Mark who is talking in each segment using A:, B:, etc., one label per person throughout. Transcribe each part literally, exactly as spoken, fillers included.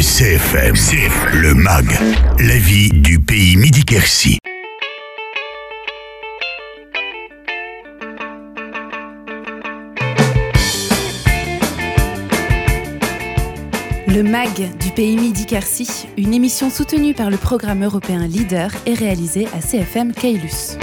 A: C F M, C F M, le M A G, la vie du pays Midi-Quercy.
B: Le M A G du pays Midi-Quercy, une émission soutenue par le programme européen Leader et réalisée à C F M Caylus.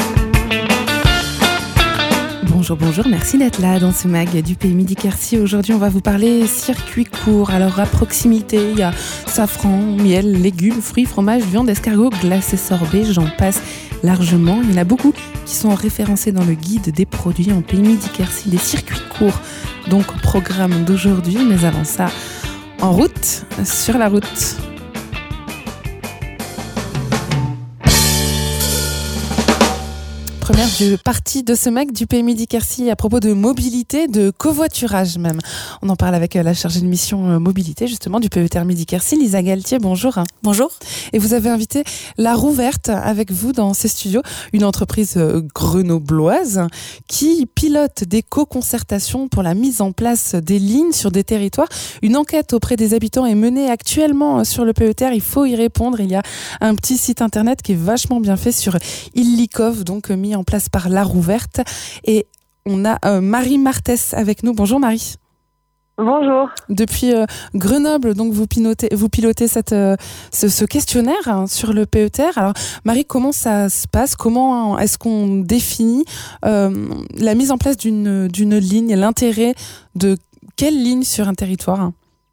B: Bonjour, bonjour, merci d'être là dans ce M A G du pays Midi-Quercy. Aujourd'hui, on va vous parler circuit court. Alors, à proximité, il y a safran, miel, légumes, fruits, fromage, viande, escargot, glace et sorbet, j'en passe largement. Il y en a beaucoup qui sont référencés dans le guide des produits en pays Midi-Quercy, des circuits courts. Donc, au programme d'aujourd'hui, mais avant ça, en route, sur la route. Première du partie de ce M A G du pays Midi-Quercy à propos de mobilité, de covoiturage même. On en parle avec la chargée de mission mobilité justement du P E T R Midi-Quercy, Lisa Galtier, bonjour.
C: Bonjour.
B: Et vous avez invité La Rouverte avec vous dans ces studios, une entreprise grenobloise qui pilote des co-concertations pour la mise en place des lignes sur des territoires. Une enquête auprès des habitants est menée actuellement sur le P E T R, il faut y répondre. Il y a un petit site internet qui est vachement bien fait sur Illikov, donc mis en place par La Rouverte. Et on a euh, Marie Martès avec nous. Bonjour Marie.
D: Bonjour.
B: Depuis euh, Grenoble, donc vous pilotez, vous pilotez cette, euh, ce, ce questionnaire hein, sur le P E T R. Alors Marie, comment ça se passe ? Comment est-ce qu'on définit euh, la mise en place d'une, d'une ligne, l'intérêt de quelle ligne sur un territoire ?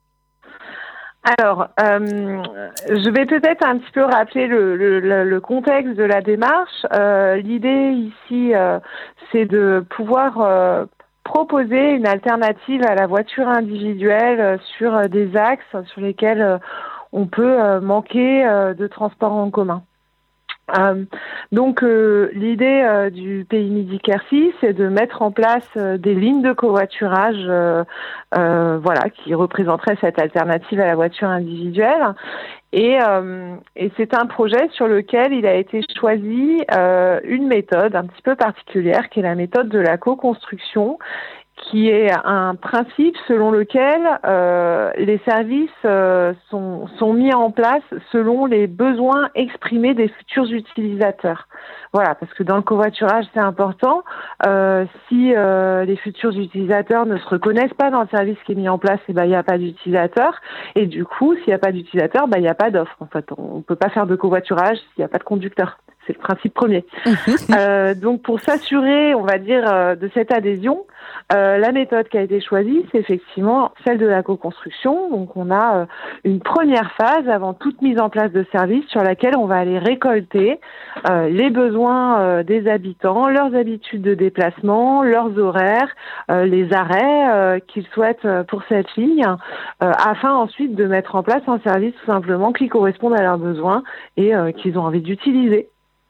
D: Alors, euh, je vais peut-être un petit peu rappeler le, le, le contexte de la démarche. Euh, l'idée ici, euh, c'est de pouvoir euh, proposer une alternative à la voiture individuelle euh, sur des axes sur lesquels euh, on peut euh, manquer euh, de transport en commun. Euh, donc euh, l'idée euh, du pays Midi-Quercy, c'est de mettre en place euh, des lignes de covoiturage, euh, euh, voilà, qui représenteraient cette alternative à la voiture individuelle. Et, euh, et c'est un projet sur lequel il a été choisi euh, une méthode un petit peu particulière, qui est la méthode de la co-construction, qui est un principe selon lequel euh, les services euh, sont, sont mis en place selon les besoins exprimés des futurs utilisateurs. Voilà, parce que dans le covoiturage, c'est important. Euh, si euh, les futurs utilisateurs ne se reconnaissent pas dans le service qui est mis en place, eh ben, il n'y a pas d'utilisateur. Et du coup, s'il n'y a pas d'utilisateur, ben, il n'y a pas d'offre. En fait, on ne peut pas faire de covoiturage s'il n'y a pas de conducteur. C'est le principe premier. euh, donc, pour s'assurer, on va dire, euh, de cette adhésion, euh, la méthode qui a été choisie, c'est effectivement celle de la co-construction. Donc, on a euh, une première phase avant toute mise en place de services sur laquelle on va aller récolter euh, les besoins euh, des habitants, leurs habitudes de déplacement, leurs horaires, euh, les arrêts euh, qu'ils souhaitent euh, pour cette ligne, euh, afin ensuite de mettre en place un service tout simplement qui corresponde à leurs besoins et euh, qu'ils ont envie d'utiliser.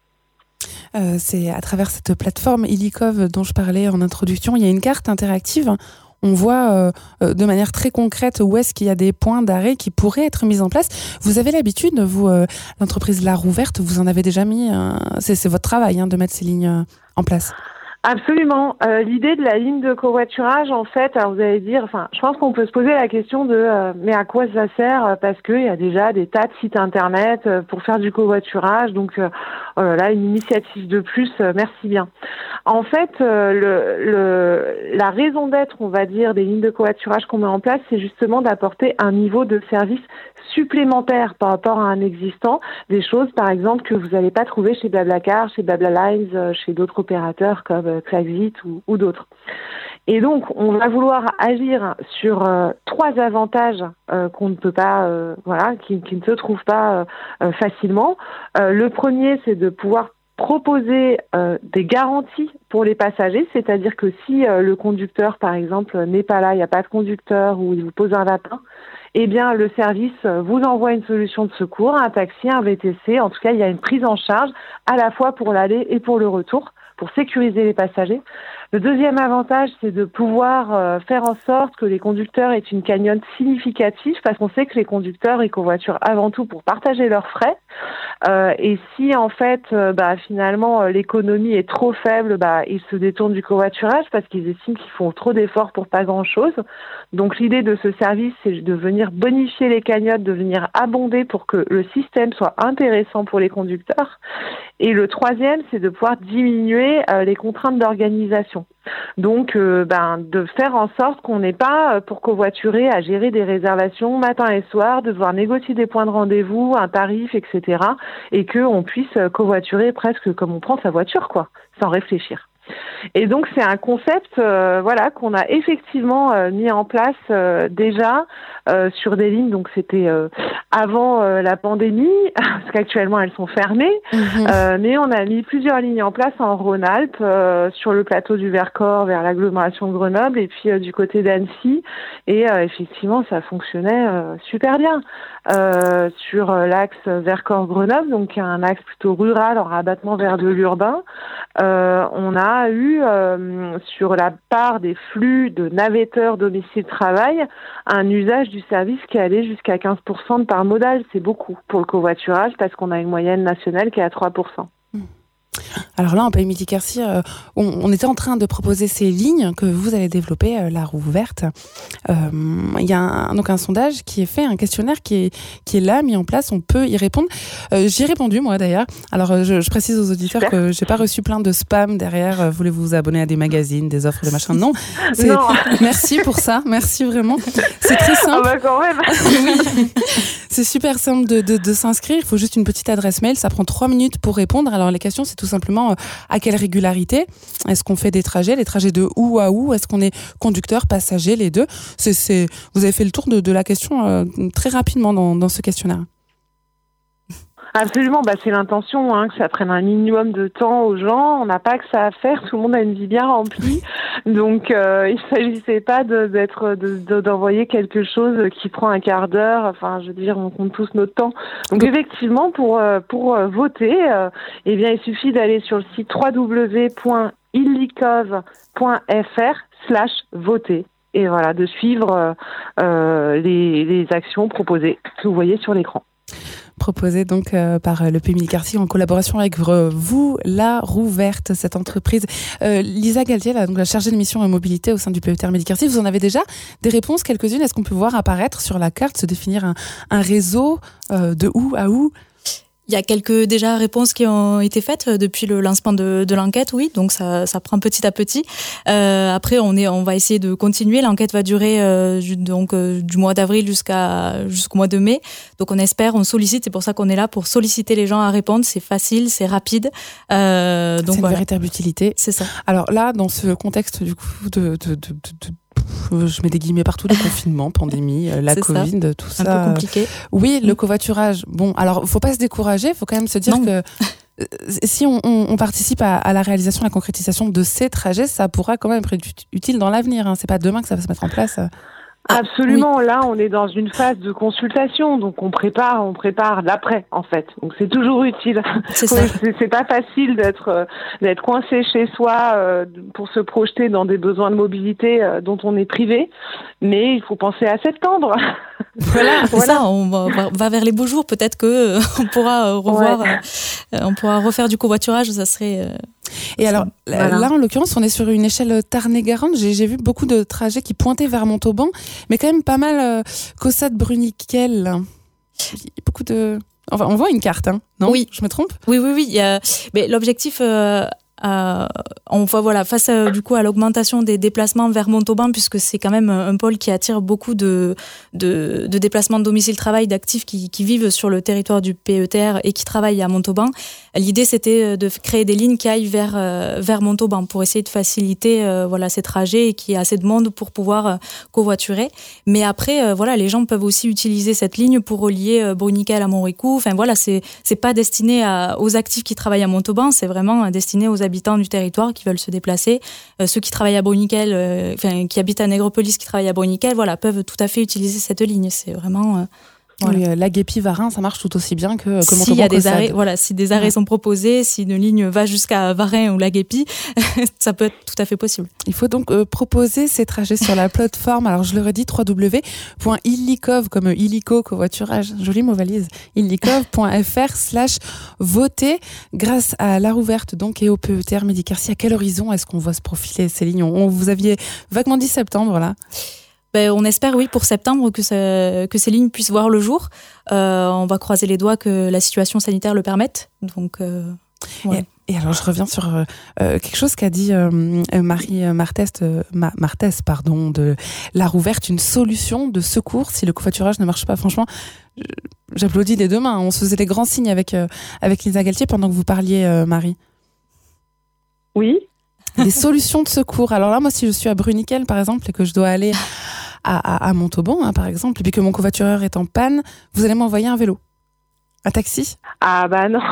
B: Euh, c'est à travers cette plateforme Illikov dont je parlais en introduction, il y a une carte interactive. On voit euh, euh, de manière très concrète où est-ce qu'il y a des points d'arrêt qui pourraient être mis en place. Vous avez l'habitude, vous, euh, l'entreprise La Rouverte, vous en avez déjà mis, euh, c'est, c'est votre travail hein, de mettre ces lignes euh, en place.
D: Absolument. Euh, l'idée de la ligne de covoiturage, en fait, alors vous allez dire, enfin, je pense qu'on peut se poser la question de, euh, mais à quoi ça sert ? Parce qu'il y a déjà des tas de sites internet euh, pour faire du covoiturage, donc euh, oh là là, une initiative de plus, euh, merci bien. En fait, euh, le, le, la raison d'être, on va dire, des lignes de covoiturage qu'on met en place, c'est justement d'apporter un niveau de service supplémentaire par rapport à un existant, des choses par exemple que vous n'allez pas trouver chez Blablacar, chez Blablalines, chez d'autres opérateurs comme Klaxit ou, ou d'autres. Et donc on va vouloir agir sur euh, trois avantages euh, qu'on ne peut pas, euh, voilà, qui, qui ne se trouvent pas euh, facilement. Euh, le premier, c'est de pouvoir proposer euh, des garanties pour les passagers, c'est-à-dire que si euh, le conducteur, par exemple, n'est pas là, il n'y a pas de conducteur ou il vous pose un lapin, eh bien, le service vous envoie une solution de secours, un taxi, un V T C. En tout cas, il y a une prise en charge à la fois pour l'aller et pour le retour, pour sécuriser les passagers. Le deuxième avantage, c'est de pouvoir euh, faire en sorte que les conducteurs aient une cagnotte significative, parce qu'on sait que les conducteurs, ils covoiturent avant tout pour partager leurs frais. Euh, et si en fait, euh, bah, finalement, euh, l'économie est trop faible, bah, ils se détournent du covoiturage parce qu'ils estiment qu'ils font trop d'efforts pour pas grand-chose. Donc l'idée de ce service, c'est de venir bonifier les cagnottes, de venir abonder pour que le système soit intéressant pour les conducteurs. Et le troisième, c'est de pouvoir diminuer euh, les contraintes d'organisation. Donc, euh, ben, de faire en sorte qu'on n'ait pas, euh, pour covoiturer, à gérer des réservations matin et soir, devoir négocier des points de rendez-vous, un tarif, et cetera. Et qu'on puisse euh, covoiturer presque comme on prend sa voiture, quoi, sans réfléchir. Et donc c'est un concept euh, voilà qu'on a effectivement euh, mis en place euh, déjà euh, sur des lignes. Donc c'était euh, avant euh, la pandémie parce qu'actuellement elles sont fermées, mmh. euh, mais on a mis plusieurs lignes en place en Rhône-Alpes, euh, sur le plateau du Vercors vers l'agglomération de Grenoble et puis euh, du côté d'Annecy. Et euh, effectivement ça fonctionnait euh, super bien euh, sur euh, l'axe Vercors-Grenoble, donc un axe plutôt rural en rabattement vers de l'urbain. Euh, on a eu euh, sur la part des flux de navetteurs domicile-travail un usage du service qui allait jusqu'à quinze pour cent de part modale. C'est beaucoup pour le covoiturage parce qu'on a une moyenne nationale qui est à trois pour cent.
B: Alors là, en Pays Midi-Quercy, euh, on, on était en train de proposer ces lignes que vous allez développer, euh, la roue verte. Il euh, y a un, donc un sondage qui est fait, un questionnaire qui est, qui est là, mis en place. On peut y répondre. Euh, j'y ai répondu, moi, d'ailleurs. Alors, je, je précise aux auditeurs Super. que j'ai pas reçu plein de spam derrière. Euh, voulez-vous vous abonner à des magazines, des offres, des machins? Non. C'est, non. Merci pour ça. Merci vraiment. C'est très simple.
D: Ah bah quand même.
B: Oui. C'est super simple de, de, de s'inscrire. Il faut juste une petite adresse mail. Ça prend trois minutes pour répondre. Alors, les questions, c'est tout simplement euh, à quelle régularité est-ce qu'on fait des trajets, les trajets de où à où, est-ce qu'on est conducteur, passager, les deux. C'est, c'est... Vous avez fait le tour de, de la question euh, très rapidement dans, dans ce questionnaire.
D: Absolument, bah c'est l'intention, hein, que ça prenne un minimum de temps aux gens. On n'a pas que ça à faire, tout le monde a une vie bien remplie, donc euh, il s'agissait pas de, d'être, de, de, d'envoyer quelque chose qui prend un quart d'heure. Enfin, je veux dire, on compte tous notre temps. Donc effectivement, pour pour voter, euh, eh bien, il suffit d'aller sur le site w w w point illikov point f r slash voter et voilà, de suivre euh, les les actions proposées que vous voyez sur l'écran.
B: Proposé donc euh, par le Pays Midi-Quercy en collaboration avec euh, vous, la roue verte, cette entreprise. Euh, Lisa Galtier, là, donc la chargée de mission et mobilité au sein du P E T R Midi-Quercy, vous en avez déjà des réponses, quelques-unes. Est-ce qu'on peut voir apparaître sur la carte, se définir un, un réseau euh, de où à où?
C: Il y a quelques déjà réponses qui ont été faites depuis le lancement de, de l'enquête, oui. Donc ça, ça prend petit à petit. Euh, après, on est, on va essayer de continuer. L'enquête va durer euh, donc euh, du mois d'avril jusqu'à jusqu'au mois de mai. Donc on espère, on sollicite. C'est pour ça qu'on est là pour solliciter les gens à répondre. C'est facile, c'est rapide.
B: Euh, donc c'est une voilà. véritable utilité.
C: C'est ça.
B: Alors là, dans ce contexte du coup de, de, de, de, de je mets des guillemets partout, le confinement, pandémie, la c'est Covid, ça. Tout ça.
C: Un peu compliqué.
B: Oui, le covoiturage. Bon, alors, faut pas se décourager, faut quand même se dire non. que si on, on, on participe à, à la réalisation, à la concrétisation de ces trajets, ça pourra quand même être utile dans l'avenir. Hein. C'est pas demain que ça va se mettre en place.
D: Absolument. Oui. Là, on est dans une phase de consultation, donc on prépare, on prépare l'après, en fait. Donc c'est toujours utile.
C: C'est ça.
D: c'est, c'est pas facile d'être d'être coincé chez soi euh, pour se projeter dans des besoins de mobilité euh, dont on est privé, mais il faut penser à septembre.
C: Voilà, c'est voilà. ça. On va, va, va vers les beaux jours. Peut-être que euh, on pourra revoir, ouais. euh, on pourra refaire du covoiturage. Ça serait. Euh,
B: Et alors, voilà. là, en l'occurrence, on est sur une échelle Tarn-et-Garonne. J'ai, j'ai vu beaucoup de trajets qui pointaient vers Montauban, mais quand même pas mal euh, Caussade-Bruniquel. Beaucoup de... Enfin, on voit une carte, hein, non?
C: Oui.
B: Je me trompe?
C: Oui, oui, oui. Il y a... Mais l'objectif... Euh... Euh, on voit voilà face à, du coup à l'augmentation des déplacements vers Montauban, puisque c'est quand même un pôle qui attire beaucoup de de, de déplacements de domicile-travail d'actifs qui, qui vivent sur le territoire du P E T R et qui travaillent à Montauban. L'idée c'était de créer des lignes qui aillent vers euh, vers Montauban pour essayer de faciliter euh, voilà ces trajets et qu'il y ait assez de monde pour pouvoir euh, covoiturer. Mais après euh, voilà les gens peuvent aussi utiliser cette ligne pour relier euh, Bruniquel à Montrécouf. Enfin voilà c'est c'est pas destiné à, aux actifs qui travaillent à Montauban, c'est vraiment destiné aux habitants du territoire qui veulent se déplacer. Euh, ceux qui travaillent à Bruniquel, euh, enfin qui habitent à Nègrepelisse, qui travaillent à Bruniquel, voilà, peuvent tout à fait utiliser cette ligne. C'est vraiment. Euh,
B: Voilà. Oui, euh, la Guépy-Varennes, ça marche tout aussi bien que, que
C: si y a des arrêts, voilà, si des arrêts ouais. sont proposés, si une ligne va jusqu'à Varennes ou la Guépy, ça peut être tout à fait possible.
B: Il faut donc euh, proposer ces trajets sur la plateforme. Alors, je le redis, w w w point illicov, comme illico, covoiturage, jolie mot valise, illicov point f r slash voter. Grâce à la rouverte donc et au P E T R Medi-Quercy, à quel horizon est-ce qu'on voit se profiler ces lignes? on, Vous aviez vaguement dit septembre, là.
C: Ben, on espère, oui, pour septembre, que, ça, que ces lignes puissent voir le jour. Euh, on va croiser les doigts que la situation sanitaire le permette. Donc, euh, ouais.
B: et, et alors, je reviens sur euh, quelque chose qu'a dit euh, Marie Martès, euh, Ma, Martès, pardon, de la rouverte, une solution de secours si le covoiturage ne marche pas. Franchement, j'applaudis des deux mains. On se faisait des grands signes avec, euh, avec Lisa Galtier pendant que vous parliez, euh, Marie.
D: Oui.
B: Des solutions de secours. Alors là, moi, si je suis à Bruniquel, par exemple, et que je dois aller à, à, à Montauban, hein, par exemple, et puis que mon covoitureur est en panne, vous allez m'envoyer un vélo, un taxi?
D: Ah bah non.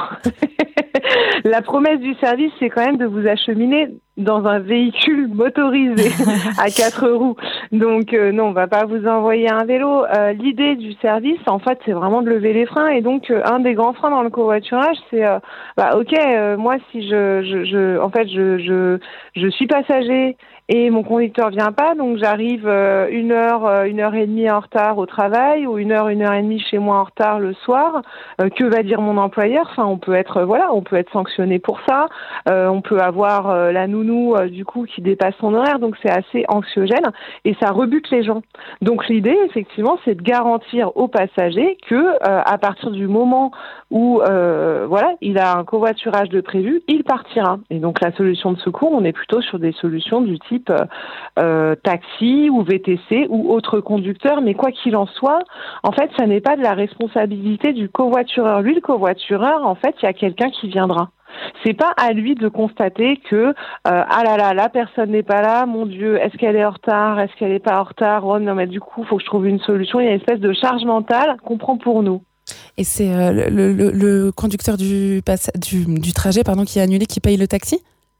D: La promesse du service, c'est quand même de vous acheminer dans un véhicule motorisé à quatre roues. Donc euh, non, on va pas vous envoyer un vélo. Euh, l'idée du service, en fait, c'est vraiment de lever les freins. Et donc, euh, un des grands freins dans le covoiturage, c'est, euh, bah ok, euh, moi, si je, je, je, en fait, je, je, je suis passager et mon conducteur vient pas, donc j'arrive euh, une heure, euh, une heure et demie en retard au travail, ou une heure, une heure et demie chez moi en retard le soir. Euh, que va dire mon employeur? Enfin, on peut être, euh, voilà, on peut être sanctionné pour ça. Euh, on peut avoir euh, la nounou euh, du coup qui dépasse son horaire, donc c'est assez anxiogène et ça rebute les gens. Donc l'idée, effectivement, c'est de garantir aux passagers que euh, à partir du moment où euh, voilà, il a un covoiturage de prévu, il partira. Et donc la solution de secours, on est plutôt sur des solutions du type type euh, taxi ou V T C ou autre conducteur, mais quoi qu'il en soit, en fait, ça n'est pas de la responsabilité du covoitureur. Lui, le covoitureur, en fait, il y a quelqu'un qui viendra. C'est pas à lui de constater que euh, ah là là, la personne n'est pas là, mon Dieu, est-ce qu'elle est en retard, est-ce qu'elle n'est pas en retard, oh non mais du coup, faut que je trouve une solution. Il y a une espèce de charge mentale qu'on prend pour nous.
B: Et c'est euh, le, le, le conducteur du, du, du trajet pardon, qui est annulé qui paye le taxi ?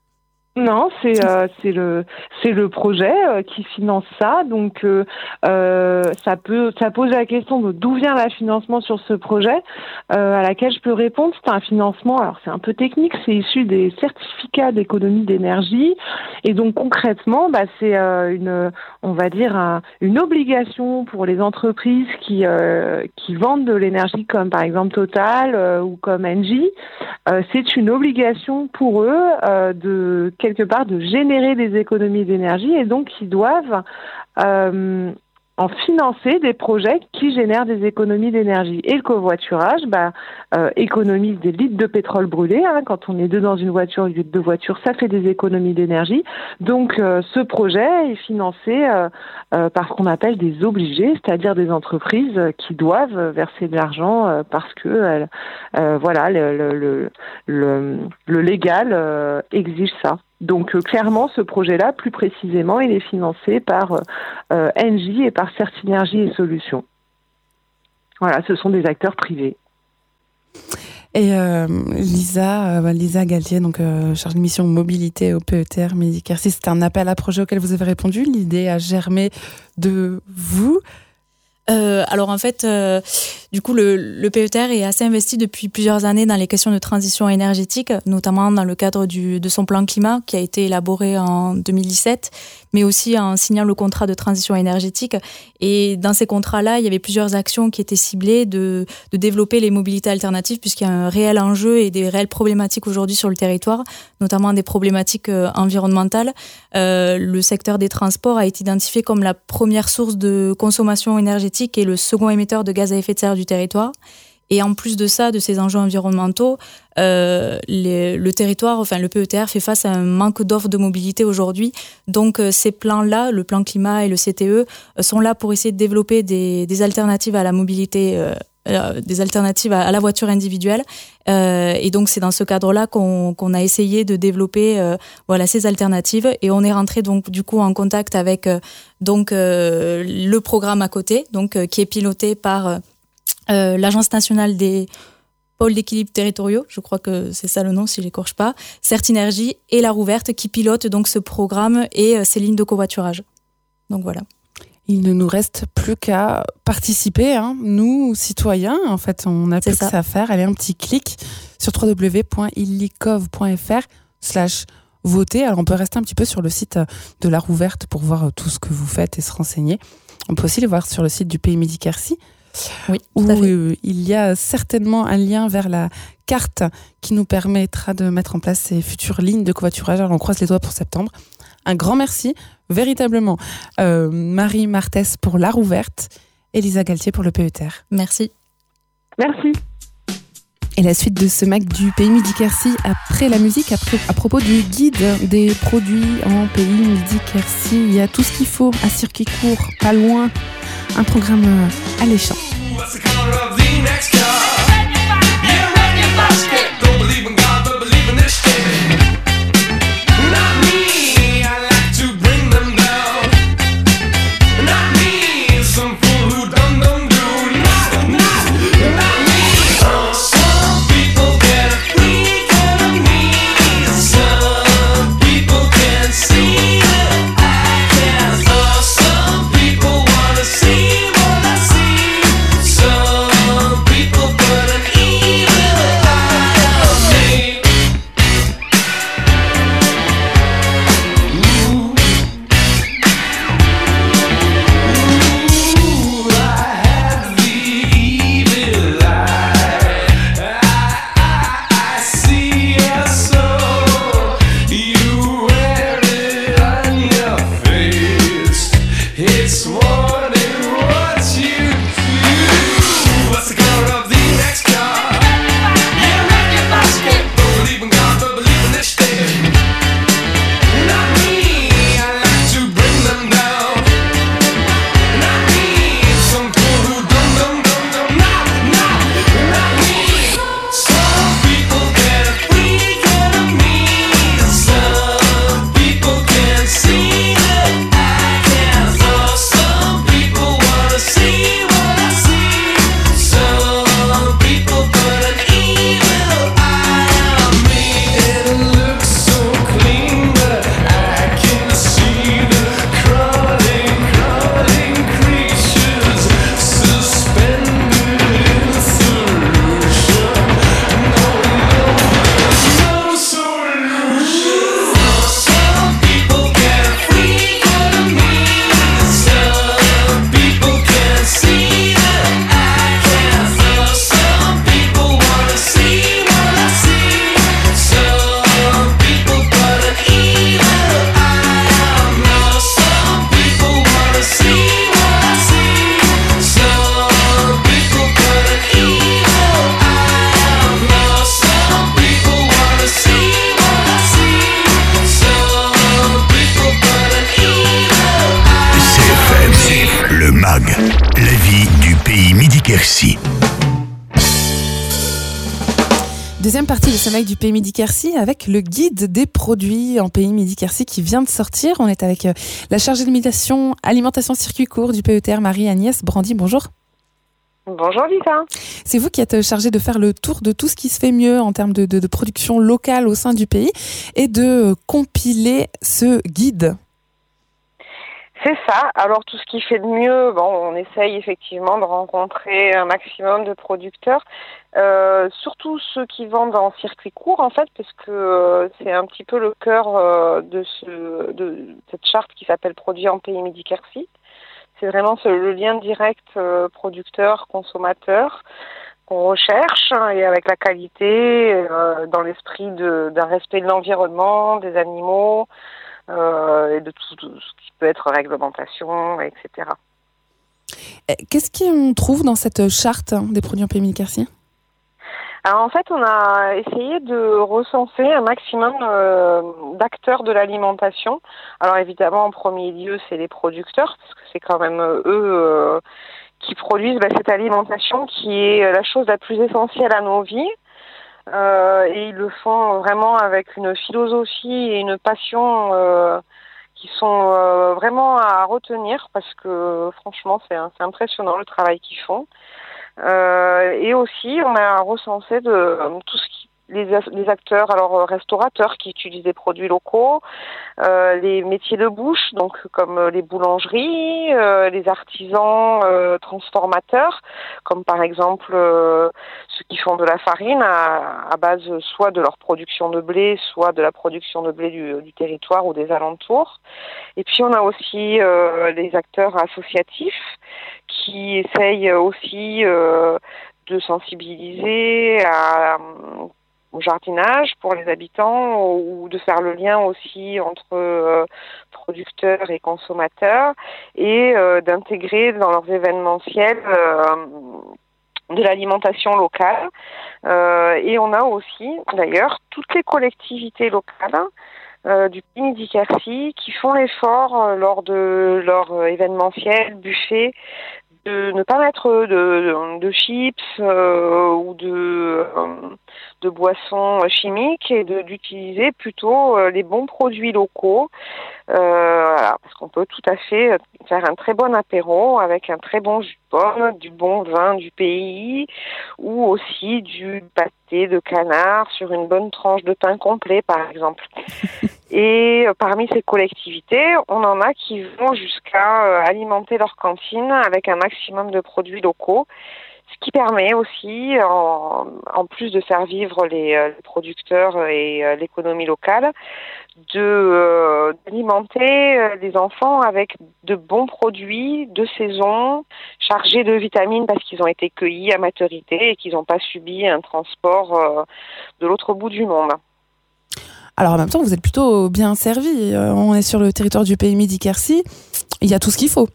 D: Non, c'est euh, c'est le c'est le projet euh, qui finance ça, donc euh, euh, ça peut ça pose la question de d'où vient le financement sur ce projet, euh, à laquelle je peux répondre. C'est un financement, alors c'est un peu technique, c'est issu des certificats d'économie d'énergie, et donc concrètement, bah c'est euh, une on va dire un, une obligation pour les entreprises qui euh, qui vendent de l'énergie comme par exemple Total euh, ou comme Engie. Euh, c'est une obligation pour eux euh, de quelque part de générer des économies d'énergie et donc ils doivent euh, en financer des projets qui génèrent des économies d'énergie. Et le covoiturage bah, euh, économise des litres de pétrole brûlé. Hein, quand on est deux dans une voiture, au lieu de deux voitures, ça fait des économies d'énergie. Donc euh, ce projet est financé euh, euh, par ce qu'on appelle des obligés, c'est-à-dire des entreprises qui doivent verser de l'argent euh, parce que euh, euh, voilà, le, le, le, le, le légal euh, exige ça. Donc euh, clairement, ce projet-là, plus précisément, il est financé par euh, Engie et par Certinergie et Solutions. Voilà, ce sont des acteurs privés.
B: Et euh, Lisa, euh, Lisa Galtier, donc euh, chargée de mission mobilité au P E T R Medi-Quercy, c'était un appel à projet auquel vous avez répondu. L'idée a germé de vous.
C: Euh, alors en fait, euh, du coup, le, le P E T R est assez investi depuis plusieurs années dans les questions de transition énergétique, notamment dans le cadre du, de son plan climat qui a été élaboré en deux mille dix-sept, mais aussi en signant le contrat de transition énergétique. Et dans ces contrats-là, il y avait plusieurs actions qui étaient ciblées de, de développer les mobilités alternatives, puisqu'il y a un réel enjeu et des réelles problématiques aujourd'hui sur le territoire, notamment des problématiques euh, environnementales. Euh, le secteur des transports a été identifié comme la première source de consommation énergétique et le second émetteur de gaz à effet de serre du territoire. Et en plus de ça, de ces enjeux environnementaux, euh, les, le territoire, enfin le P E T R fait face à un manque d'offres de mobilité aujourd'hui. Donc euh, ces plans-là, le plan climat et le C T E, euh, sont là pour essayer de développer des, des alternatives à la mobilité, euh, euh, des alternatives à, à la voiture individuelle. Euh, et donc c'est dans ce cadre-là qu'on, qu'on a essayé de développer euh, voilà ces alternatives. Et on est rentré donc du coup en contact avec euh, donc euh, le programme à côté, donc euh, qui est piloté par euh, Euh, l'Agence nationale des pôles d'équilibre territoriaux, je crois que c'est ça le nom si je n'écorche pas, Certinergie et la Rouverte qui pilotent donc ce programme et euh, ces lignes de covoiturage. Donc voilà.
B: Il ne nous reste plus qu'à participer, hein. Nous, citoyens, en fait, on n'a plus que ça à faire. Allez, un petit clic sur w w w point illikov point f r slash voter. Alors, on peut rester un petit peu sur le site de la Rouverte pour voir tout ce que vous faites et se renseigner. On peut aussi les voir sur le site du Pays Midi-Quercy,
C: oui,
B: où euh, il y a certainement un lien vers la carte qui nous permettra de mettre en place ces futures lignes de covoiturage. Alors, on croise les doigts pour septembre. Un grand merci, véritablement. Euh, Marie Martès pour la Rouverte, Elisa Galtier pour le P E T R.
C: Merci.
D: Merci.
B: Et la suite de ce Mac du Pays Midi-Quercy après la musique, après, à propos du guide des produits en Pays Midi-Quercy. Il y a tout ce qu'il faut, un circuit court, pas loin, un programme alléchant. Deuxième partie de ce Mac du Pays Midi-Quercy avec le guide des produits en Pays Midi-Quercy qui vient de sortir. On est avec la chargée de mission alimentation circuit court du P E T R, Marie-Agnès Brandy. Bonjour.
D: Bonjour Lisa.
B: C'est vous qui êtes chargée de faire le tour de tout ce qui se fait mieux en termes de, de, de production locale au sein du pays et de compiler ce guide.
D: C'est ça. Alors tout ce qui fait de mieux, bon, on essaye effectivement de rencontrer un maximum de producteurs, euh, surtout ceux qui vendent en circuit court en fait, parce que euh, c'est un petit peu le cœur euh, de, ce, de cette charte qui s'appelle Produits en Pays Midi-Quercy. C'est vraiment ce, le lien direct euh, producteur-consommateur qu'on recherche hein, et avec la qualité, euh, dans l'esprit de, d'un respect de l'environnement, des animaux. Euh, et de tout, tout ce qui peut être réglementation, et cetera.
B: Qu'est-ce qu'on trouve dans cette charte des produits en Pays Midi-Quercy ?
D: Alors en fait, on a essayé de recenser un maximum euh, d'acteurs de l'alimentation. Alors évidemment, en premier lieu, c'est les producteurs, parce que c'est quand même eux euh, qui produisent bah, cette alimentation qui est la chose la plus essentielle à nos vies. Euh, et ils le font vraiment avec une philosophie et une passion euh, qui sont euh, vraiment à retenir parce que franchement c'est, c'est impressionnant le travail qu'ils font. Euh, et aussi on a recensé de, tout ce qui, les, les acteurs, alors euh, restaurateurs qui utilisent des produits locaux, euh, les métiers de bouche, donc comme euh, les boulangeries, euh, les artisans euh, transformateurs, comme par exemple euh, ceux qui font de la farine à, à base soit de leur production de blé, soit de la production de blé du, du territoire ou des alentours. Et puis on a aussi euh, les acteurs associatifs qui essayent aussi euh, de sensibiliser à, au jardinage pour les habitants ou de faire le lien aussi entre euh, producteurs et consommateurs et euh, d'intégrer dans leurs événementiels euh, de l'alimentation locale. Euh, et on a aussi d'ailleurs toutes les collectivités locales Euh, du Pays Midi-Quercy qui font l'effort euh, lors de leur euh, événementiel, buffet, de ne pas mettre de, de, de chips euh, ou de, euh, de boissons chimiques et de, d'utiliser plutôt euh, les bons produits locaux. Euh, voilà, parce qu'on peut tout à fait faire un très bon apéro avec un très bon jus de pomme, du bon vin du pays ou aussi du pâté de canard sur une bonne tranche de pain complet par exemple. Et euh, parmi ces collectivités, on en a qui vont jusqu'à euh, alimenter leur cantine avec un maximum de produits locaux, ce qui permet aussi, en, en plus de faire vivre les, euh, les producteurs et euh, l'économie locale, de euh, d'alimenter euh, les enfants avec de bons produits de saison, chargés de vitamines parce qu'ils ont été cueillis à maturité et qu'ils n'ont pas subi un transport euh, de l'autre bout du monde.
B: Alors en même temps, vous êtes plutôt bien servi. Euh, on est sur le territoire du Pays Midi-Quercy. Il y a tout ce qu'il faut.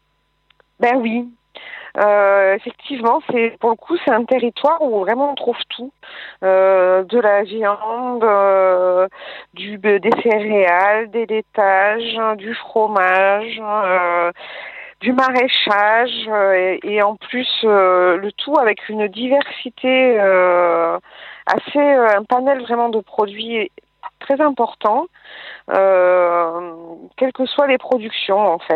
D: Ben oui. Euh, effectivement, c'est pour le coup, c'est un territoire où vraiment on trouve tout, euh, de la viande, euh, du des céréales, des laitages, du fromage, euh, du maraîchage, euh, et, et en plus euh, le tout avec une diversité euh, assez, euh, un panel vraiment de produits très important, euh, quelles que soient les productions en fait.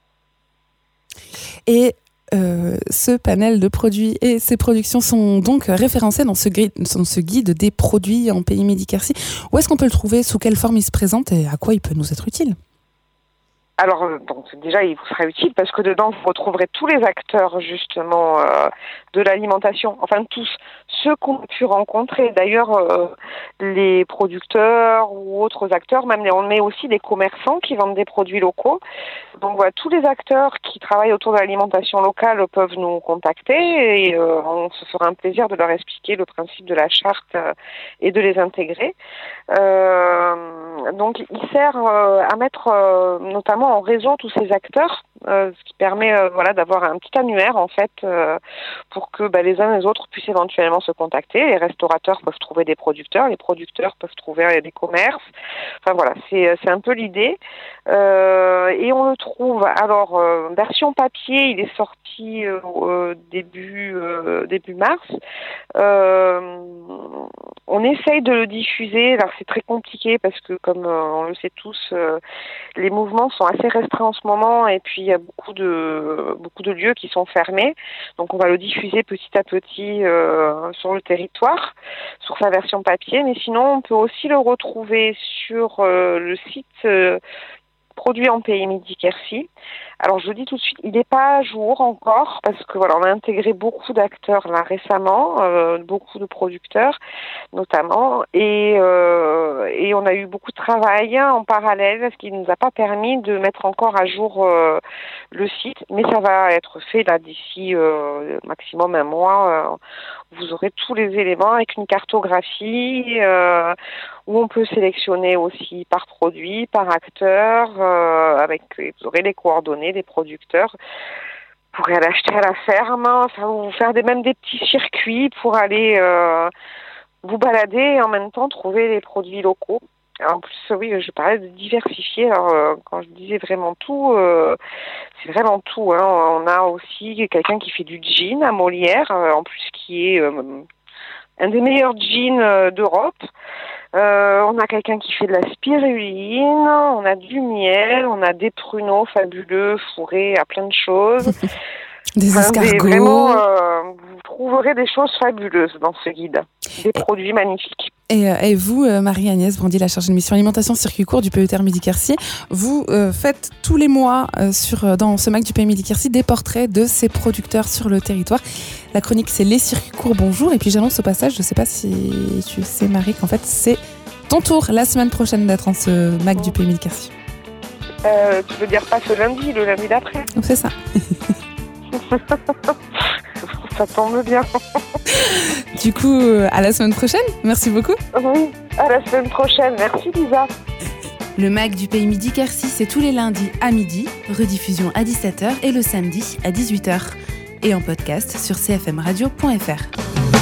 B: Et euh, ce panel de produits et ces productions sont donc référencés dans ce, guide, dans ce guide des produits en Pays Midi-Quercy. Où est-ce qu'on peut le trouver? Sous quelle forme il se présente et à quoi il peut nous être utile?
D: Alors, donc, déjà, il vous sera utile parce que dedans, vous retrouverez tous les acteurs, justement, euh, de l'alimentation. Enfin, tous ceux qu'on a pu rencontrer. D'ailleurs, euh, les producteurs ou autres acteurs, même on met aussi des commerçants qui vendent des produits locaux. Donc, voilà, tous les acteurs qui travaillent autour de l'alimentation locale peuvent nous contacter et euh, on se fera un plaisir de leur expliquer le principe de la charte euh, et de les intégrer. Euh, donc, il sert euh, à mettre euh, notamment en réseau tous ces acteurs, euh, ce qui permet euh, voilà d'avoir un petit annuaire en fait euh, pour que bah, les uns et les autres puissent éventuellement se contacter. Les restaurateurs peuvent trouver des producteurs, les producteurs peuvent trouver euh, des commerces. Enfin voilà, c'est c'est un peu l'idée. Euh, et on le trouve alors euh, version papier, il est sorti euh, début euh, début mars. Euh, on essaye de le diffuser. Alors c'est très compliqué parce que comme euh, on le sait tous, euh, les mouvements sont assez restreints en ce moment et puis il y a beaucoup de beaucoup de lieux qui sont fermés. Donc on va le diffuser petit à petit euh, sur le territoire, sur sa version papier. Mais sinon on peut aussi le retrouver sur euh, le site euh, Produit en Pays Midi-Quercy. Alors je le dis tout de suite, il n'est pas à jour encore parce que voilà, on a intégré beaucoup d'acteurs là récemment, euh, beaucoup de producteurs notamment, et euh, et on a eu beaucoup de travail en parallèle, ce qui ne nous a pas permis de mettre encore à jour euh, le site, mais ça va être fait là d'ici euh, maximum un mois. Euh, vous aurez tous les éléments avec une cartographie euh, où on peut sélectionner aussi par produit, par acteur, euh, avec vous aurez les coordonnées des producteurs. Vous pourrez aller acheter à la ferme, enfin, ou faire des, même des petits circuits pour aller euh, vous balader et en même temps trouver les produits locaux. En plus, oui, je parlais de diversifier. Alors, euh, quand je disais vraiment tout, euh, c'est vraiment tout. Hein. On a aussi quelqu'un qui fait du gin à Molière, euh, en plus qui est euh, un des meilleurs jeans euh, d'Europe. Euh, on a quelqu'un qui fait de la spiruline, on a du miel, on a des pruneaux fabuleux fourrés à plein de choses.
B: Des
D: enfin,
B: escargots.
D: Des, vraiment, euh, vous trouverez des choses fabuleuses dans ce guide. Des et... produits magnifiques.
B: Et, et vous, Marie-Agnès Brandy, la chargée de mission alimentation circuit court du P E T R Midi-Quercy, vous euh, faites tous les mois euh, sur, dans ce M A C du Pays Midi-Quercy des portraits de ces producteurs sur le territoire. La chronique, c'est les circuits courts, bonjour. Et puis j'annonce au passage, je ne sais pas si tu sais Marie, qu'en fait c'est ton tour la semaine prochaine d'être en ce M A C du Pays Midi-Quercy.
D: Euh, tu veux dire pas ce lundi, le lundi d'après?
B: C'est ça.
D: Ça tombe bien.
B: Du coup, à la semaine prochaine. Merci beaucoup.
D: Oui, à la semaine prochaine. Merci Lisa.
E: Le M A C du Pays Midi-Quercy, c'est tous les lundis à midi, rediffusion à dix-sept heures et le samedi à dix-huit heures. Et en podcast sur c f m radio point f r.